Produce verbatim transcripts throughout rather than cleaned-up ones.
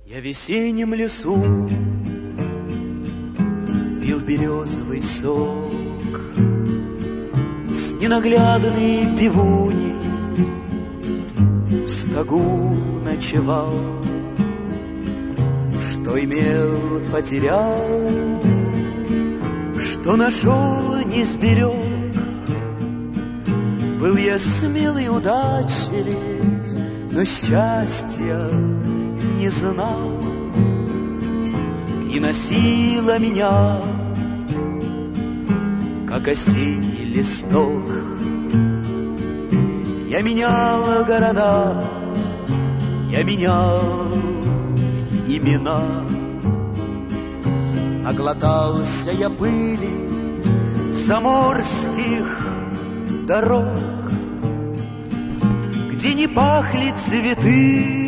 Я в весеннем лесу пил березовый сок с ненаглядной пивуней, в стогу ночевал, что имел, потерял, что нашел, не сберег. Был я смелый, удачлив, но счастья не знал, и носила меня, как осенний листок. Я менял города, я менял имена, наглотался я пыли заморских дорог, где не пахли цветы,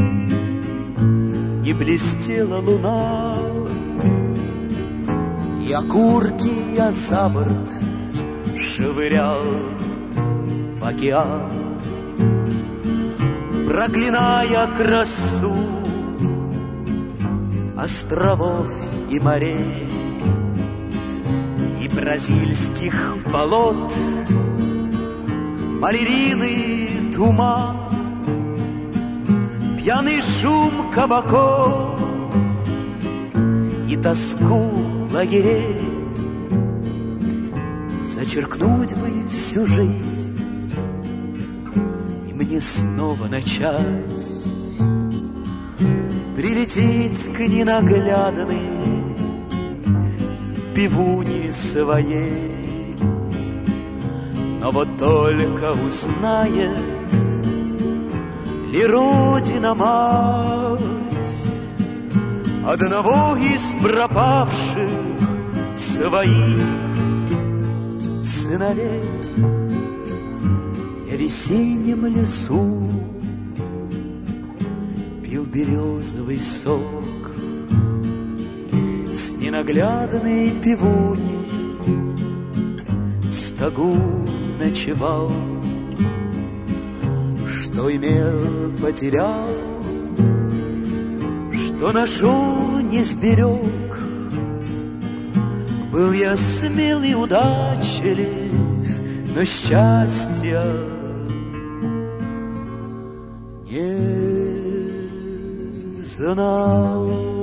не блестела луна, и окурки я за борт швырял в океан, проклиная красу островов и морей, и бразильских болот, малярийный туман, пьяный шум кабаков и тоску лагерей. Зачеркнуть бы всю жизнь и мне снова начать, прилететь к ненаглядной пивуне своей. Но вот только узнает ли Родина-мать одного из пропавших своих сыновей. Я в весеннем лесу пил березовый сок с ненаглядной пивуней, в стогу ночевал, что имел, потерял, что нашел, не сберег. Был я смелый, удачлив, но счастья не знал.